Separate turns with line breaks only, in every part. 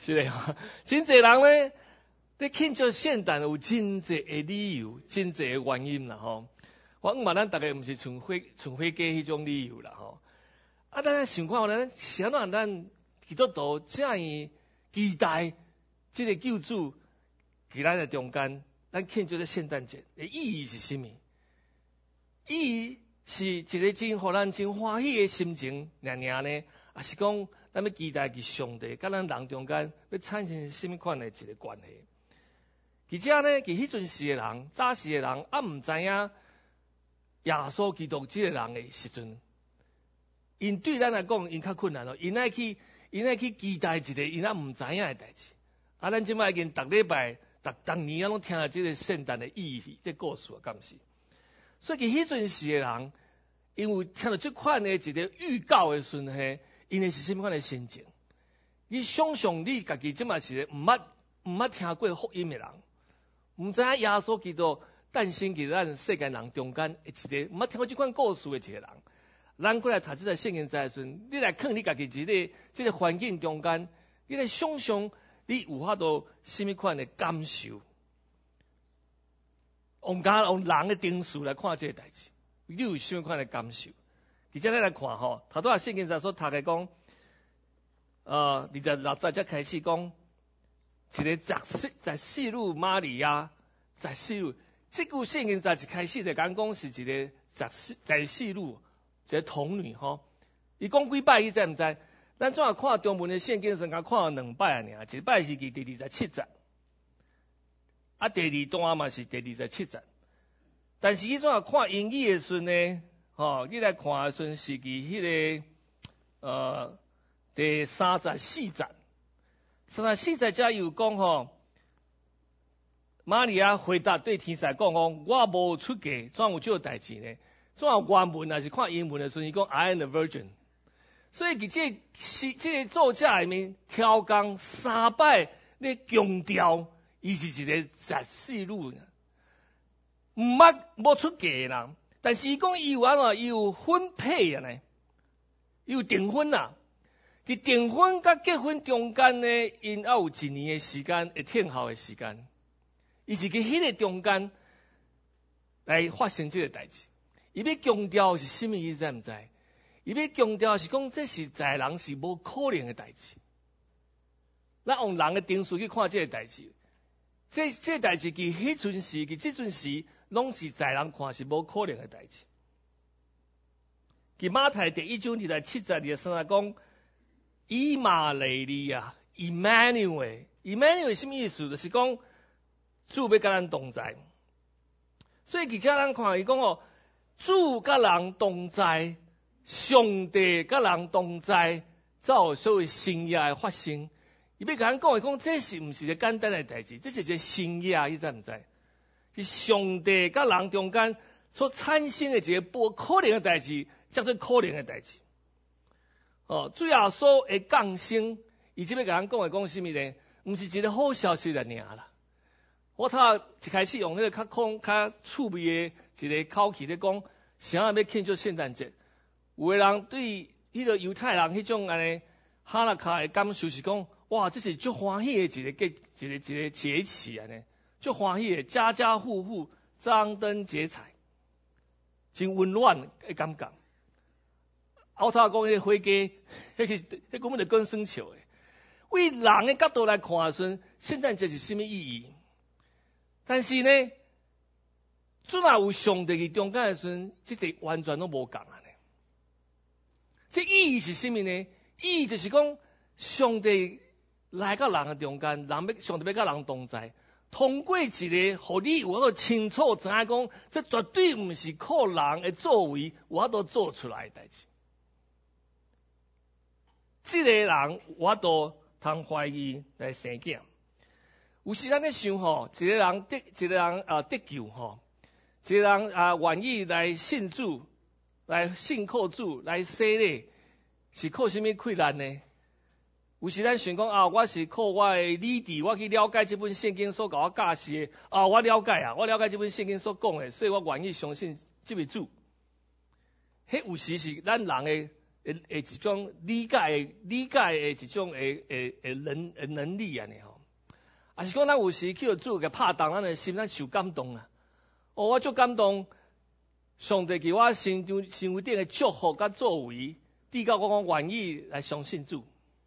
是嘞，真侪人咧，咧庆祝圣诞有真侪的理由，真侪的原因啦吼。我嘛咱大家毋是纯火鸡迄种理由啦吼。咱想看咱是安怎咱基督徒这样期待这个救主伫咱的中间，咱庆祝这圣诞节的意义是啥物？意义是一个真互咱真欢喜的心情，呢，还是讲咱要期待伫上帝甲咱人中间要产生什么款的一个关系？而且呢，伫迄阵时的人，早时的人毋知影耶稣基督这个人的时阵，因对咱来讲，因较困难咯，因爱去期待一个因毋知影的代志。咱即摆已经逐礼拜、逐年拢听了这个圣诞的意义，这故事啊，敢是？所以伫迄阵时的人，因为听到这款的一个预告的时候，因的是什么款的心情？你想象你家己即摆是毋捌听过福音的人，毋知影耶稣基督诞生伫咱世间人中间一个毋捌听过这款故事的一个人，咱过来读这个圣经在时，你来看你家己这个环境中间，你来想象你有法度什么款的感受？用人的定数来看这个代志，你有什么款的感受？而且咱来看吼，头拄啊圣经在所读的讲26节开始讲，一个在世路玛利亚，在世路，这句圣经在一开始就讲是一个在世路一个童女吼。伊讲几摆，你知毋知？咱怎啊看中文的圣经时，甲看了2摆尔，一摆是第27节。第二段嘛是第27节，但是伊怎啊看英语的时呢？你来看的时是伫迄个第34节，34节才有讲玛利亚回答对天使讲我无出嫁，怎有这个代志呢？怎啊原文也是看英文的时，伊讲 I am the virgin， 所以伫这个作者里面挑工3摆咧强调。伊是一个在世路，无出嫁人，但是伊讲伊有安怎，伊有婚配啊呢，伊有订婚啊。伫订婚甲结婚中间呢，因要有1年的时间，会听候的时间。伊是伫迄个中间来发生这个代志。伊要强调是什么意思？知毋知？伊要强调是讲，这是在人是无可能的代志。咱用人的定数去看这个代志。这代志伫迄阵时，伫即阵时，拢是在人看是无可能的代志。伫马太第1章27节23讲，以马内利啊 ，Emmanuel 什么意思？就是讲主要甲咱同在。所以而且咱看伊讲主甲人同在，上帝甲人同在，才有所谓新约的发生。伊要甲咱讲，这是毋是一个简单的代志？这是一个新约，你知毋知？是上帝甲人中间所产生的一个不可能的代志，叫做可能的代志。主耶稣的降生，伊即要甲咱讲什么呢？毋是一个好消息来尔啦。我一开始用迄个较趣味的一个口气咧讲，啥要庆祝圣诞节？有个人对迄个犹太人迄种安尼哈拉卡的感受是讲。哇，这是足欢喜的一个节气啊呢，足欢喜的，家家户户张灯结彩，真温暖的感觉。我头讲迄个火鸡，迄根本就更生笑的。为人的角度来看的时，圣诞节是什么意义？但是呢，只要有上帝伫中间的时，这个完全都无共啊呢。这意义是什么呢？意义就是讲上帝。来到人的中间，上帝要甲人同在，通过一个，互你有法度清楚知影讲，这绝对毋是靠人的作为有法度做出来的代志。这个人有法度通怀疑来生囝。有时咱咧想一个人得救一个人愿意来信主，来信靠主，来洗礼，是靠什么困难呢？有时咱想讲我是靠我的理智，我去了解这本圣经所甲我教示的我了解这本圣经所讲的，所以我愿意相信这位主。迄有时是咱人的一种理解的一种能力安尼吼。啊是讲咱有时去主给拍动，咱的心咱受感动啊。哦，我足感动，上帝给我心中顶的祝福甲作为，抵到我愿意来相信主。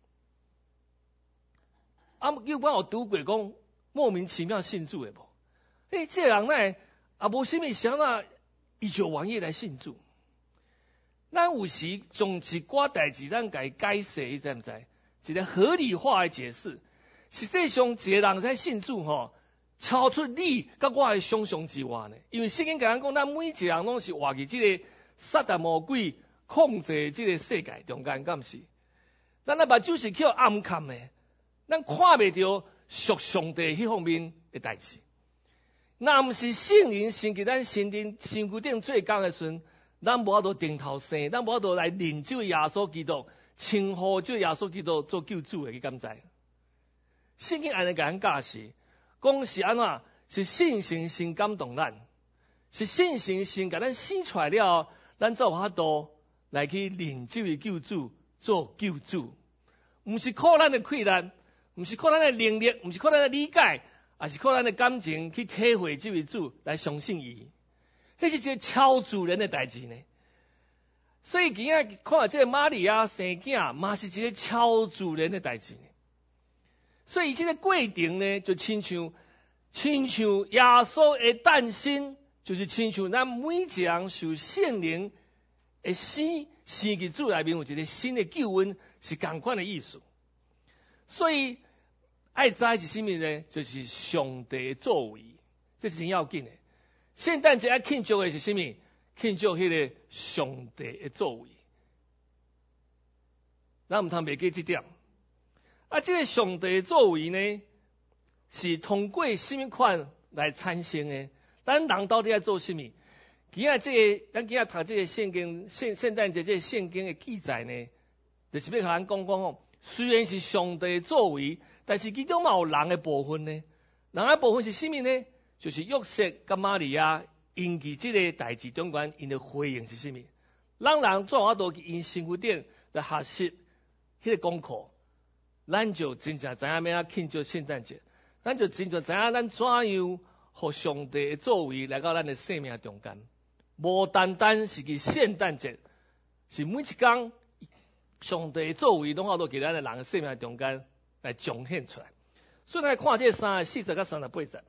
啊，有关我拄过讲莫名其妙信主的无？这个人呢，也无啥物想啊，伊就愿意来信主。咱有时从一寡代志，咱甲伊解释，你知毋知？一个合理化的解释。实际上，一个人在信主吼，超出你甲我的想象之外呢。因为圣经甲咱讲，咱每一个人拢是活伫即个撒旦魔鬼控制即个世界中间，敢毋是？咱目睭是叫暗藏的，咱看袂到属上帝迄方面的代志。若毋是圣灵先伫咱身躯顶做工的时阵，咱无法度定头生，咱无法度来认这位耶稣基督，称呼这位耶稣基督做救主的，你敢知？圣经安尼甲咱教示，讲是安怎？是信心先感动咱，是信心先甲咱生出来了，咱才有法度来去认这位救主做救主。毋是靠咱的困难，毋是靠咱的能力，毋是靠咱的理解，也是靠咱的感情去体会这位主来相信伊。迄是一个超自然的代志呢。所以今仔看这个玛利亚生囝，嘛是一个超自然的代志呢。所以这个过程呢，就亲像耶稣的诞生，就是亲像咱每一个人受圣灵的生去主内面有一个新的救恩，是同款的意思。所以爱知是啥物呢？就是上帝的作为，这是很要紧的。圣诞节要庆祝的是啥物？庆祝迄个上帝的作为。咱毋通袂记这点。啊，这个上帝的作为呢，是通过什么款来产生的？咱人到底在做什么？咱今仔读这个圣经，圣诞节这个圣经的记载呢，就是要甲咱讲哦，虽然是上帝的作为，但是其中嘛有人的部分呢。人的部分是什么呢？就是约瑟甲玛利亚因其这个代志中间，因的回应是什么？人怎法度去因身躯顶来学习迄个功课？咱就真正知影要庆祝圣诞节，咱就真正知影咱怎样互上帝的作为来到咱的生命中间。无单单是去圣诞节，是每一天上帝的作为拢好都给咱的人的生命中间来彰显出来。所以来看这40甲38节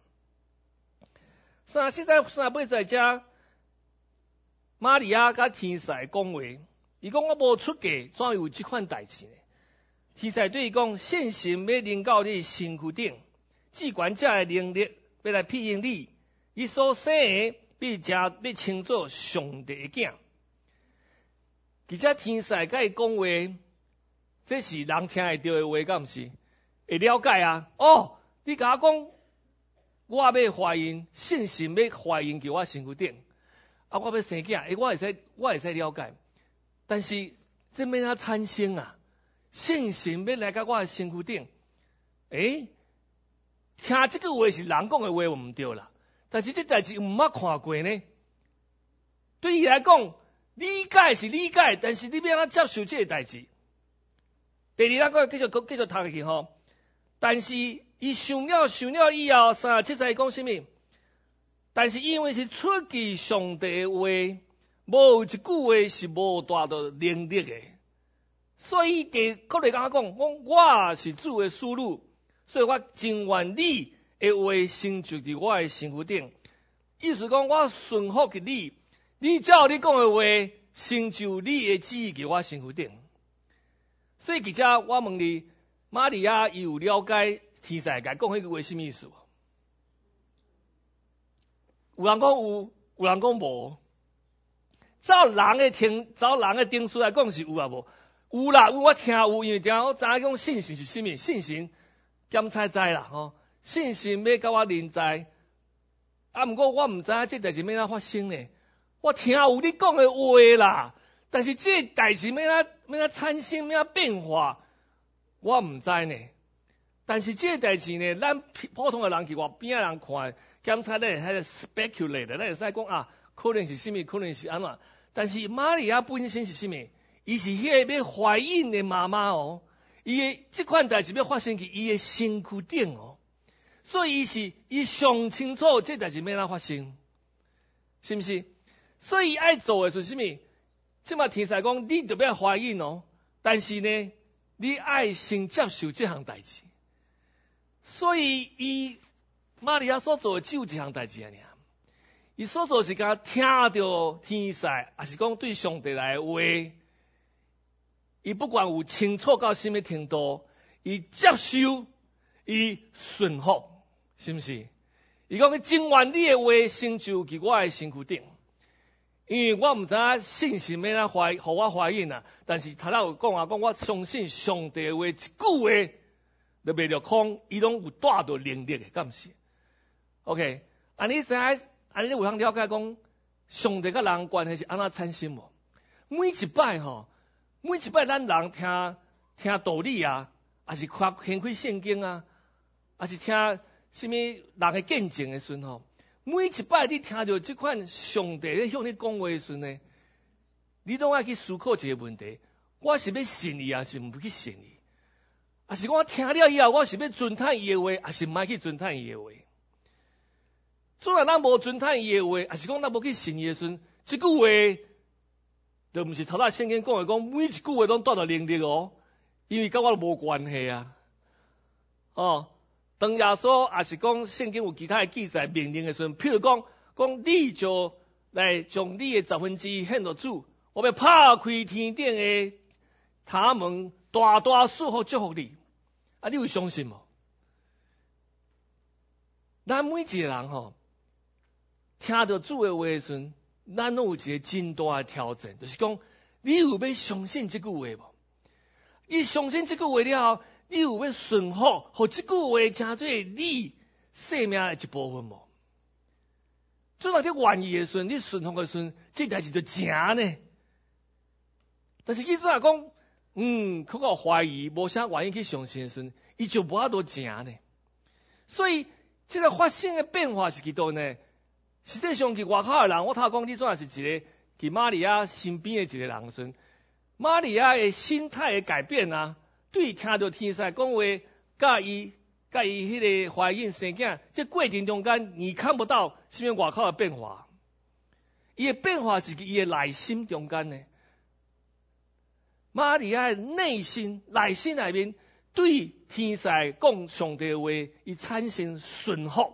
，34、38节遮，玛利亚甲天使讲话，伊讲我无出嫁，怎有这款代志呢？天使对伊讲，圣神要临到你身躯顶，至管者的能力要来庇应你，伊所生的必称作上帝的囝。而且天使甲伊讲话，这是人听会到的话，敢毋是？会了解啊？哦，你甲我讲，我要怀孕，圣神要怀孕伫我身躯顶，啊，我要生囝，我会使了解，但是这要哪产生啊？圣神要来到我的身躯顶，听这句话是人讲的话，毋对啦。但是这代志毋捌看过呢。对伊来讲，理解是理解，但是你要安怎接受这个代志？第二，咱继续读下去吼。但是伊想了以后，37节讲什么？但是因为是出自上帝的话，无一句话是无大的能力的。所以搁来甲我讲，我是主的使女，所以我真愿你的话成就伫我的身躯顶。意思讲，我顺服给你照你讲的话，成就你的旨意伫我身躯顶。所以，记者我问你，玛利亚伊有了解天使甲讲迄句话什么意思？有人讲有，有人讲无。照人的定数来讲是有啊无？有啦，我听有，因为我知影讲信心是什么？信心检查知啦吼，信心要甲我临在。啊，毋过我毋知影这代志要哪发生呢？我听有你讲的话啦，但是这代志要哪产生，要哪变化，我毋知呢。但是这代志呢，咱普通的人去外边的人看，检查咧迄个 speculate， 咱会使讲啊，可能是什么，可能是安怎。但是玛利亚本身是什么？ 伊是迄个要怀孕的妈妈哦，伊的这款代志要发生伫伊的身躯顶哦，所以伊上清楚这代志要哪发生，是不是？所以爱做的是什么？即马天使讲你就要怀孕哦，但是呢，你爱先接受这项代志。所以玛利亚所做的只有一项代志尔，伊所做是甲听到天使，还是讲对上帝来的话，伊不管有清楚到什么程度，伊接受，伊顺服，是不是？伊讲真愿你的话成就伫我的身躯顶，因为我毋知影信心要哪互我怀孕啊，但是头头有讲啊，讲我相信上帝的话一句话就袂着空，伊拢有带着能力的，敢毋是 ？OK， 安尼知影，安尼有通了解讲上帝甲人关系是安怎产生无？每一摆咱人听道理啊，还是开圣经啊，还是听什么人的见证的时阵吼，每一摆你听到这款上帝咧向你讲话的时阵呢，你拢爱去思考一个问题：我是要信伊，还是毋去信伊？还是我听了以后，我是要尊叹伊的话，还是毋爱去尊叹伊的话？虽然咱无尊叹伊的话，还是讲咱无去信伊的时阵，这句话就毋是头仔圣经讲的，讲每一句话拢带着能力哦，因为甲我无关系啊。哦，当耶稣也是讲圣经有其他的记载命令的时阵，譬如讲你就来将你的1/10献给主，我要拍开天顶的塔门，大大祝福你。啊，你有相信无？咱每一个人吼，听到主的话的时阵，咱拢有一个真大的挑战，就是讲你有要相信这句话无？你相信这句话了后，你有要顺服，互这句话成做你生命的一部分无？做到你愿意的时阵，你顺服的时阵，这代志就正呢。但是伊做下讲，佢个怀疑，无啥愿意去相信的时阵，伊就无法度正呢。所以，这个发生的变化是几多呢？实际上，伫外口的人，我头讲，你做也是一个伫玛利亚身边的一个人时，玛利亚的心态的改变啊，对听到天使讲话，甲伊迄个怀孕生囝，这过程中间，你看不到什么外口的变化，伊的变化是伊的内心中间呢。玛利亚的内心内面对天使讲上帝的话，伊产生顺服，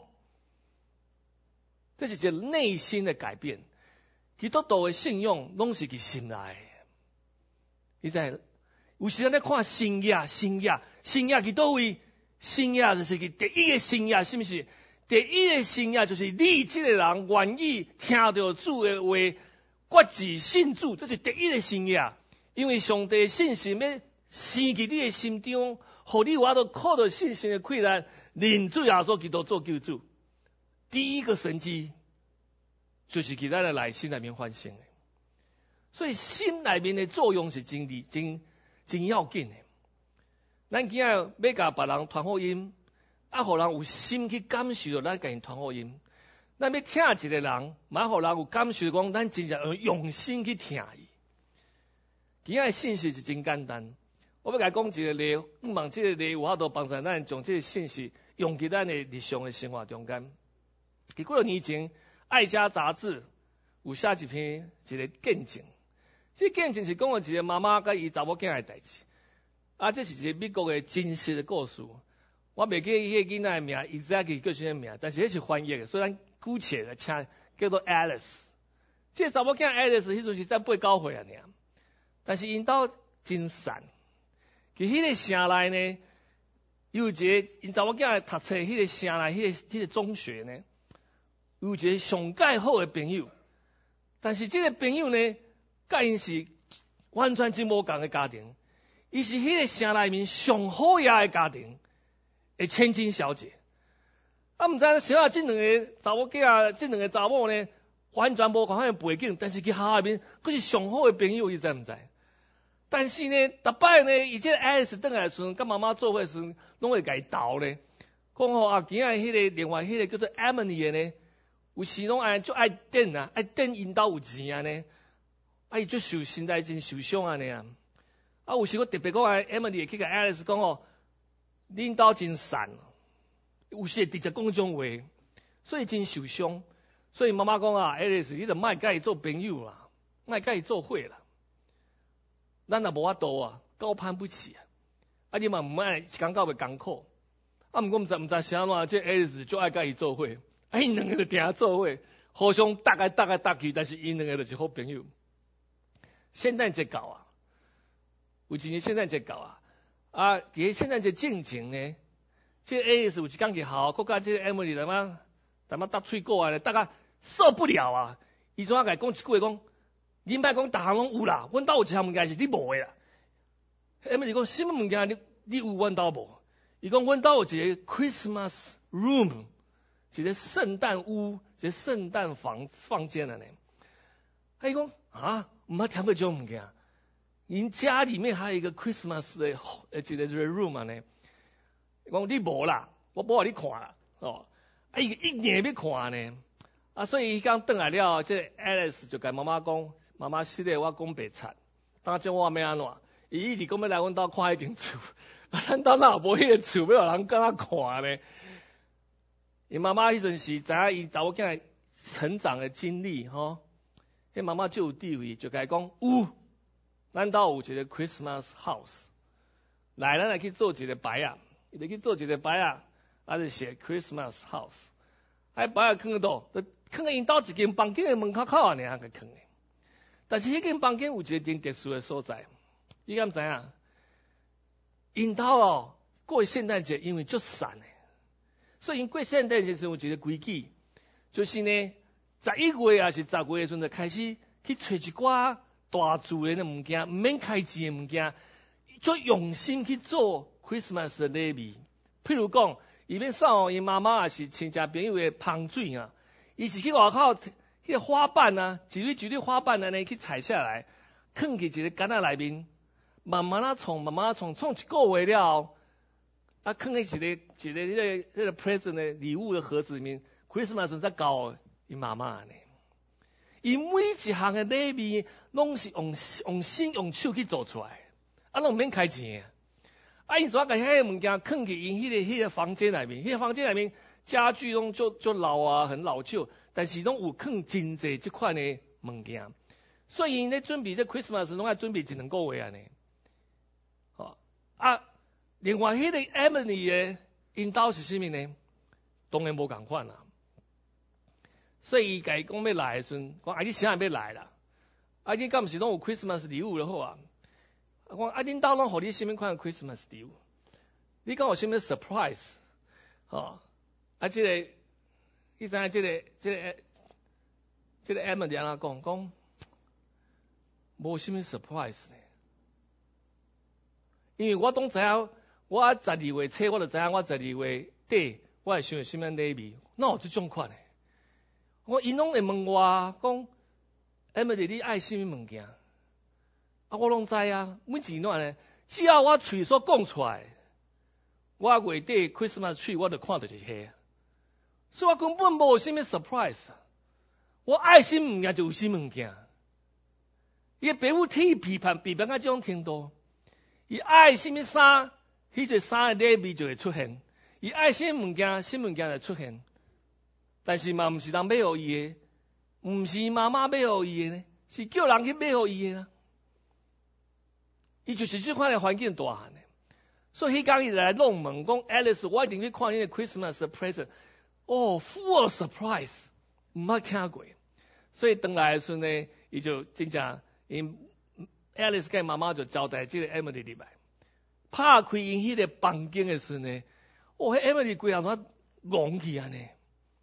这是一个内心的改变。基督徒的信仰拢是伫心内的。你知有时咱咧看新约伫倒位？新约就是第一个新约，是不是？第一个新约就是你这个人愿意听到主的话，决志信主，这是第一个新约。因为上帝信心要生伫你的心中，互你有法度靠着信心的困难，认主耶稣基督做救主。第一个神迹就是伫咱的内心内面发生的，所以心内面的作用是真要紧的。咱今日要甲别人传福音，互人有心去感受到咱甲因传福音。咱要听一个人，嘛互人有感受讲，咱真正用心去听伊。今仔的信息是真简单，我要甲讲一个例，希望这个例有法度帮助咱将这个信息用伫咱的日常的生活中间。伫几多年前，《爱家》杂志有写一篇一个见证，这个见证是讲了一个妈妈甲伊查某囝的代志。这是一个美国的真实的故事。我袂记迄个囡仔的名 ，exactly 叫什么名，但是迄是翻译的，所以咱姑且来请叫做 Alice。这个查某囝 Alice 迄阵是才8、9岁啊，但是因兜真善。伫迄个城内呢，有一个因查某囝读册，迄个城内迄个中学呢，有一个上介好的朋友。但是这个朋友呢，甲因是完全真无共的家庭。伊是迄个城内面上好野的家庭的千金小姐。毋知小啊，这两个查某囝，这两个查某呢，完全无共款的背景，但是伫学校内面，佫是上好的朋友，伊知毋知？但是呢，逐摆呢，伊这个 Alice 倒来的时阵，甲妈妈做伙的时阵，拢会甲伊斗咧，讲今仔迄个另外迄个叫做 Emily 的呢，有时拢就爱等因兜有钱啊呢。 伊就心内真受伤安尼啊。有时我特别讲Emily 会去甲 Alice 讲哦，恁兜真散，有时会直接讲迄种话，所以真受伤。所以妈妈讲啊 ，Alice 你就莫甲伊做朋友啦，莫甲伊做伙啦。咱也无法度啊，高攀不起啊。你嘛唔爱感觉袂艰苦。毋过毋知是安怎，即 Alice 就爱甲伊做伙，因两个就定做伙，互相搭去，但是因两个就是好朋友。圣诞节到啊，有一年圣诞节到啊，伫圣诞节进前呢，即 Alice 有一工去校，佮甲即 Emily 淡搭喙过啊，搭啊受不了啊！伊怎啊甲伊讲一句话讲，恁莫讲逐项拢有啦，阮兜有一项物件是你无诶啦。Emily 讲什么物件你有阮兜无？伊讲阮兜有一个 Christmas room， 一个圣诞屋，一个圣诞房间啊呢。伊讲毋捌听过这种物件。因家里面还有一个 Christmas 的一个 room 啊呢。讲你无啦，我无互你看啦，哦。伊一年要看呢。所以伊刚转来了，这 Alice 就甲妈妈讲，妈妈实在我讲白贼，当将我要安怎？伊一直讲要来阮兜看迄间厝。咱兜哪无迄个厝，要有人敢若看呢？因妈妈迄阵时知影伊查某囝成长的经历吼，迄妈妈就有地位，就甲伊讲有，咱兜有一个 Christmas house， 来咱来去做一个牌啊，伊就去做一个牌啊，就写 Christmas house， 牌啊囥倒，就囥因兜一间房间的门口口安尼甲囥的。但是迄间房间有一个真特殊的所在，你敢知影？因兜过圣诞节，因为足散的，所以因过圣诞节时有一个规矩，就是呢，11月还是10月的时候就开始去找一寡大自然的物件，唔免开钱的物件，做用心去做 Christmas 的礼物。譬如讲，伊要送因妈妈也是亲戚朋友的香水啊，伊是去外口迄个花瓣啊，一粒花瓣安尼去采下来，放去一个干仔内面。慢慢创一个月了后，放喺一个 present 的礼物的盒子里面 ，Christmas 才交伊妈妈呢。伊每一项的礼物拢是用心用手去做出来，拢唔免开钱。因怎甲遐个物件放去因迄个房间内面，迄个房间内面家具拢就老啊，很老旧，但是拢有放真济即款的物件，所以因咧准备这 Christmas 拢爱准备一2个月安尼。另外迄个 Emily 的因兜是啥物呢？当然无共款啦。所以伊甲伊讲要来的时阵，讲你啥要来啦？你敢毋是拢有 Christmas 礼物就好啊？讲恁兜拢互你啥物款的 Christmas 礼物？你敢有啥物 surprise？ 即个你知影即个 Emily 安怎讲无啥物 surprise 呢？因为我当知影，我12月初我就知影，我12月底我会想要什么礼物，哪有这种款的？因拢会问我讲 ，Emily 你爱什么物件？我拢知啊，每一年呢，只要我嘴所讲出来，我月底 Christmas tree 我就看到就是迄，所以我根本无什么 surprise。我爱什么物件就有什么物件。伊个爸母替批判到这种程度。伊爱什么衫，迄个衫的礼物就会出现；伊爱什么物件，什么物件就出现。但是嘛，毋是人买互伊的，毋是妈妈买互伊的呢，是叫人去买互伊的啦。伊就是这款的环境大汉的，所以迄天伊来弄问讲 ，Alice， 我一定去看你的 Christmas present， full of surprise， 毋捌听过。所以回来的时候呢，伊就真正因。Alice 跟妈妈就交代这个 Emily 入来，拍开因迄个房间的时候呢，迄 Emily 规下怎戆去安尼，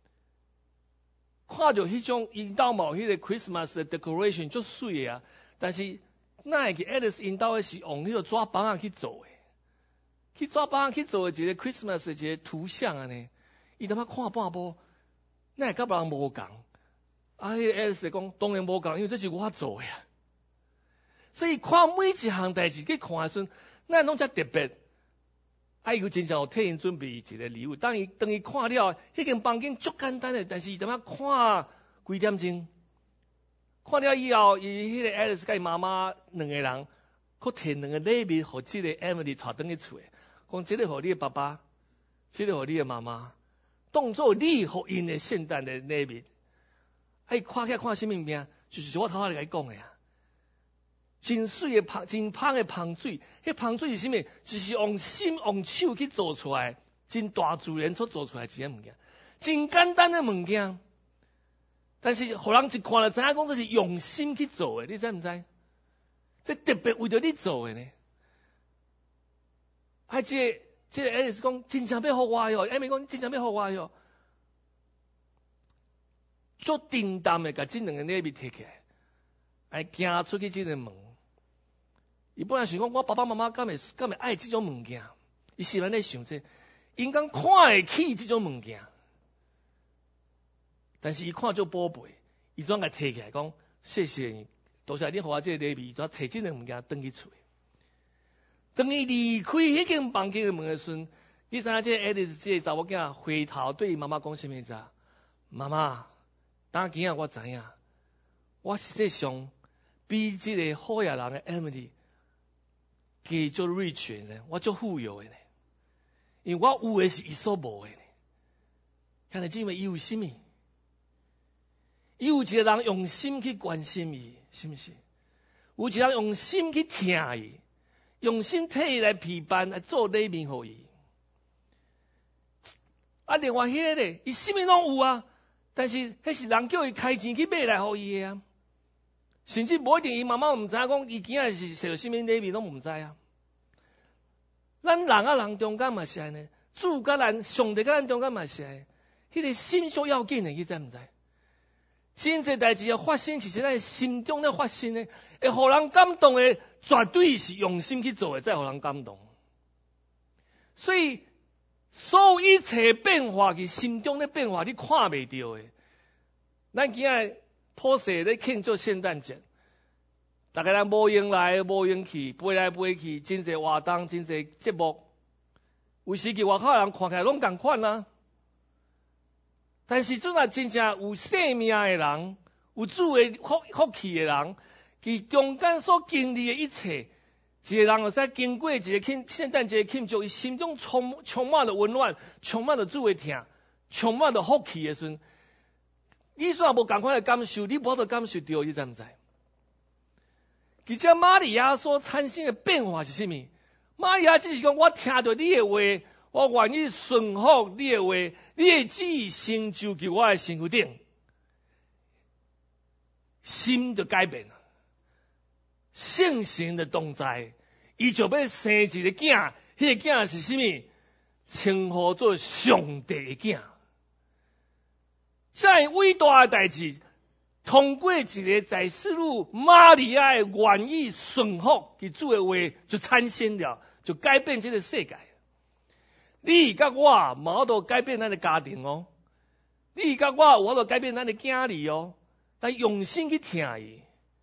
看到迄种因兜嘛迄个 Christmas 的 decoration 足水的啊，但是哪会去 Alice 因兜的是用迄个纸板啊去做的，去纸板啊去做的一个 Christmas 的一个图像安尼，伊他妈看半部，哪会甲别人无共？迄个 Alice 讲当然无共，因为这是我做的呀。所以看每一项代志去看的时候，咱拢遮特别。伊有真正有替因准备一个礼物。当伊看了，迄间房间足简单的，但是伊他妈看几点钟， 看了以后，伊迄个 Alice 甲伊妈妈两个人，佫摕两个礼物，互即个 Emily 带转去厝诶，讲即个互你的爸爸，即个互你的妈妈，当作你互因的圣诞的礼物。伊看起来看什么物件，就是我头仔甲伊讲诶啊。真水的真香的香水，迄香水是啥物？就是用心用手去做出来，真大自然所做出来一件物件，真简单的物件。但是，互人一看就知影讲这是用心去做的，你知唔知？这特别为着你做的呢。这个 Alice 讲，真正要互我哟，艾米讲真正要互我哟，足定当的，甲这两个礼物摕起来，行出去这个门。伊本来想讲，我爸爸妈妈敢会爱这种物件？伊心内咧想这，应该看会起这种物件。但是伊看做宝贝，伊怎甲摕起来讲谢谢你，多谢你互我这个礼物，怎摕这个物件转去厝。当伊离开迄间房间的门的时阵，你知影这个 Alice 这个查某囝回头对伊妈妈讲什么子？妈妈，当今仔我知影，我实际上比这个好野人的 Emily 加做 rich 呢，我做富有的呢，因为我有的是伊所无的呢。看来因为伊有什么？有一个人用心去关心伊，是不是？有一个人用心去听伊，用心替伊来陪伴，来做礼物互伊。另外迄个咧，伊什么拢有啊，但是迄是人叫伊开钱去买来互伊的啊。甚至无一定，伊妈妈毋知影讲，伊囝是受什么礼物拢毋知啊。咱人中间嘛是安尼，主甲咱上帝甲咱中间嘛是安尼，迄个心最要紧的，你知毋知？真侪代志要发生，其实咱心中咧发生咧，会互人感动的，绝对是用心去做的，才互人感动。所以，所有一切变化，其心中咧变化，你看袂到的。咱今仔普世咧庆祝圣诞节，大家人无用来无用去，飞来飞去，真侪活动，真侪节目，有时去外口人看起来拢共款啊。但是，阵啊，真正有生命的人，有主的福气的人，其中间所经历的一切，一个人会使经过一个圣诞节庆祝，伊心中充满了温暖，充满了主的疼，充满了福气的时阵，你虽然无共款的感受，你无法度感受到，你知毋知？其实玛利亚所产生的变化是啥物？玛利亚只是讲，我听到你的话。我愿意顺服你的话，你的旨意成就伫我的身躯顶，心就改变了，圣神的同在，伊就要生一个囝，迄个囝是啥物？称呼做上帝的囝。这样伟大的代志，通过一个在世路玛利亚的愿意顺服其主的话，就产生了，就改变这个世界。你甲我嘛有度改变咱的家庭哦，你甲我有法度改变咱的囝儿哦，但用心去听伊，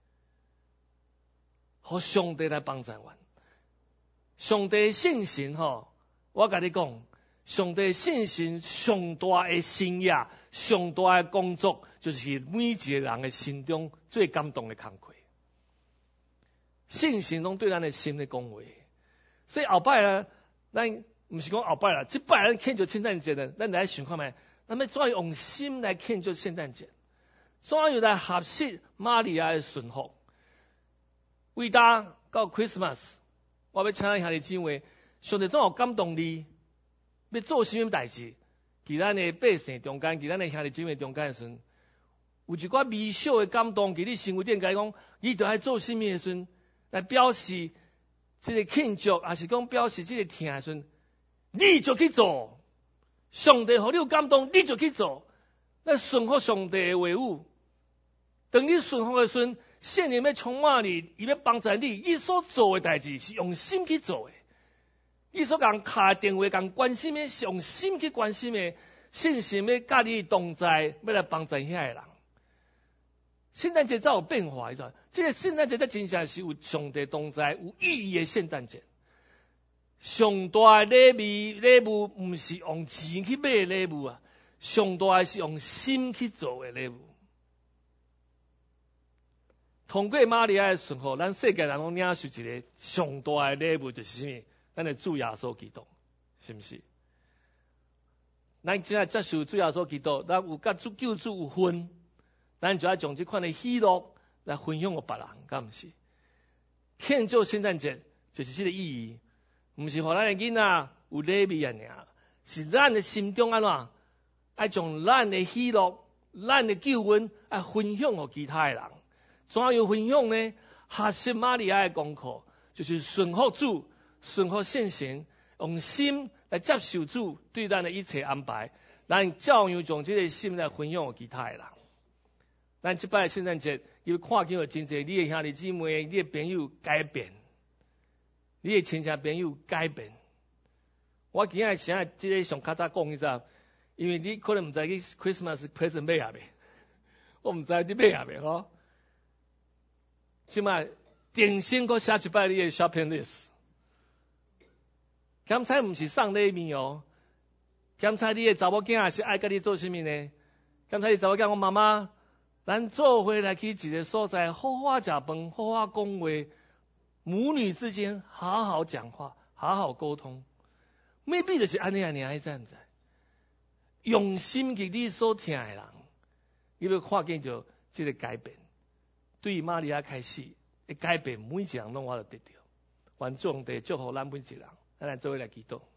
互上帝来帮助阮。上帝的信心吼，我甲你讲，上帝的信心上大的心业，上大的工作，就是每一个人的心中最感动的工课。信心拢对咱的心的讲话，所以后摆呢，咱。毋是讲后摆啦，即摆咱庆祝圣诞节呢，咱来想看觅，咱要怎样用心来庆祝圣诞节？怎样来合适玛利亚的顺服？伟大到 Christmas， 我要请咱兄弟姊妹，上帝怎样感动你？要做什么代志？伫咱的百姓中间，伫咱的兄弟姊妹中间的时阵，有一寡微小的感动，伫你心内顶甲讲，你着爱做什么的时阵，来表示这个庆祝，还是讲表示这个听的时阵。你就去做，上帝互你有感动，你就去做。那顺服上帝的话语，当你顺服的时阵，圣灵要充满你，伊要帮助你。你所做的代志是用心去做的，你所讲打电话讲关心的，是用心去关心的，信心要甲你同在，要来帮助遐个人。圣诞节才有变化，你知道？这个圣诞节在真正是有上帝同在、有意义的圣诞节。上大的礼物毋是用钱去买的礼物啊，上大的是用心去做的礼物。 通过玛利亚的顺服，咱世界人拢领受一个上大的礼物，就是什么？咱的主耶稣基督，是不是？咱只要接受主耶稣基督，咱有甲主救主有分，咱就要将这款的喜乐来分享给别人，敢毋是？庆祝圣诞节就是这个意义，毋是互咱的囡仔有礼物尔，是咱的心中安怎？爱将咱的喜乐、咱的救恩爱分享给其他的人。怎样分享呢？学习玛利亚的功课，就是顺服主、顺服圣神，用心来接受主对咱的一切安排，咱照样将这个心来分享给其他的人。咱这摆圣诞节，要看见有真侪你的兄弟姊妹、你的朋友改变，你的亲戚朋友改变。我今日想这个上较早讲一下，因为你可能唔知去 Christmas present 买下未，我唔知你买下未吼。即摆定心阁写一摆你的 shopping list。刚才唔是送礼物哦，刚才你的查某囝是爱甲你做甚物呢？刚才你查某囝，我妈妈，咱做伙来去一个所在，好好食饭，好好讲话，母女之间好好讲话，好好沟通。未必就是安尼安尼，还知唔知？用心去你所听的人，你要看见就这个改变。对玛利亚开始的改变，每一人拢我都得到。愿上帝祝福咱每一人，咱来做伙来祈祷。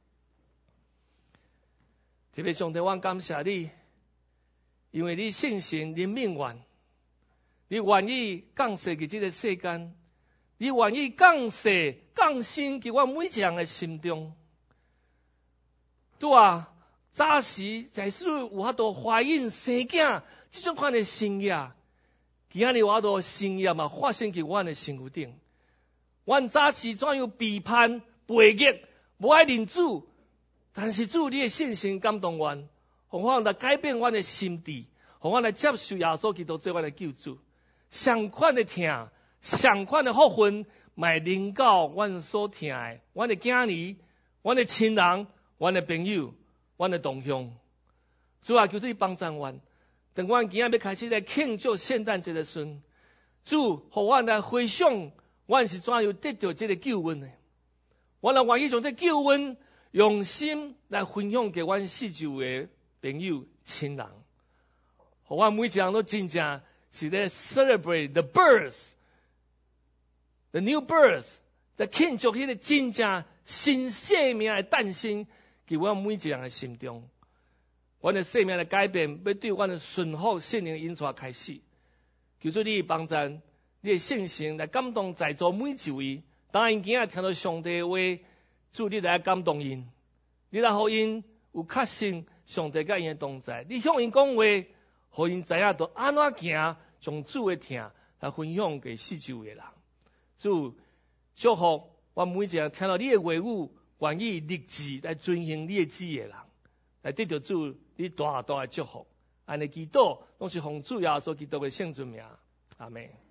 特别上帝，我感谢你，因为你信神，你命愿，你愿意降世给这个世间，你愿意降世降生给我每一人的心中。对啊，早时在使有法度怀孕生囝，这种款的生业。今仔日我都生业嘛发生伫阮的身躯顶，阮早时怎样背叛背逆，无爱认主，但是主你的信心感动阮，互阮来改变阮的心智，互阮来接受耶稣基督做阮的救主，相款的听，相款的福分，卖临到阮所听的，阮的囝儿，阮的亲人，阮的朋友，阮的同乡，主啊，求你帮助阮。等阮今仔要开始来庆祝圣诞节的时，主，互阮来回想，阮是怎样得到这个救恩的。阮来愿意将这救恩用心来分享给阮四周的朋友、亲人，互阮每一人都真正是在 celebrate the birth, the new birth， 在庆祝迄个真正新生命的诞生，给阮每一人的心中。阮的生命的改变，要对阮的顺服圣灵引出开始。求主你帮助，你的信心来感动在座每一位。当因今仔听到上帝的话，主你来感动因，你来互因有确信上帝甲因的同在。你向因讲话，互因知影到安怎行，将主的听来分享给四周的人。主祝福我每一个听到你的话语，愿意立志来遵行你的旨意的人。来得到主你大大的祝福，安尼祈祷，拢是奉主耶稣基督的圣尊名，阿门。